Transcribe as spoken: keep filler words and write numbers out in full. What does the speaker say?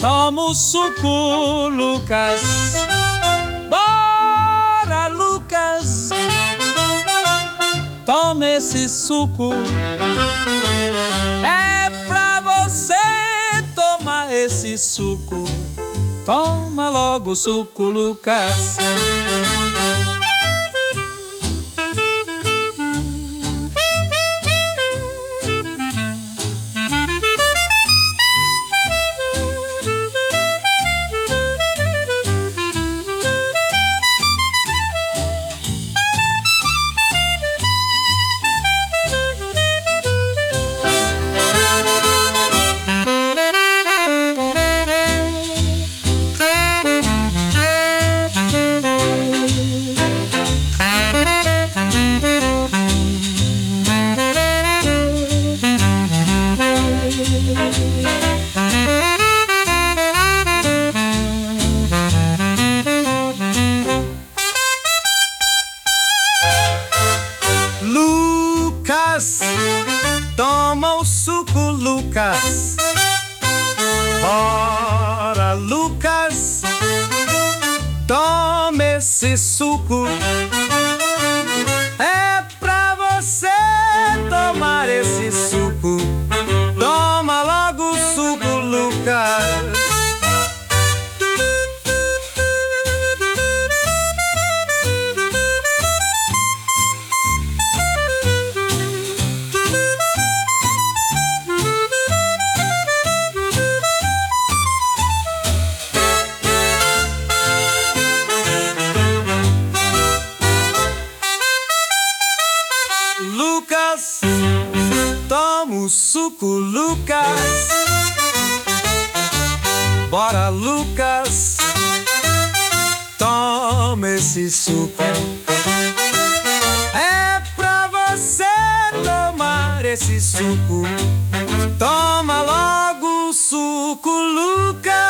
Toma o suco, Lucas. Bora, Lucas. Toma esse suco. É pra você tomar esse suco. Toma logo o suco, Lucas. Lucas, toma o suco, Lucas. Bora, Lucas, toma esse suco. É pra você tomar esse suco. Toma logo o suco, Lucas. Lucas, toma o suco, Lucas. Bora, Lucas, toma esse suco. É pra você tomar esse suco. Toma logo o suco, Lucas.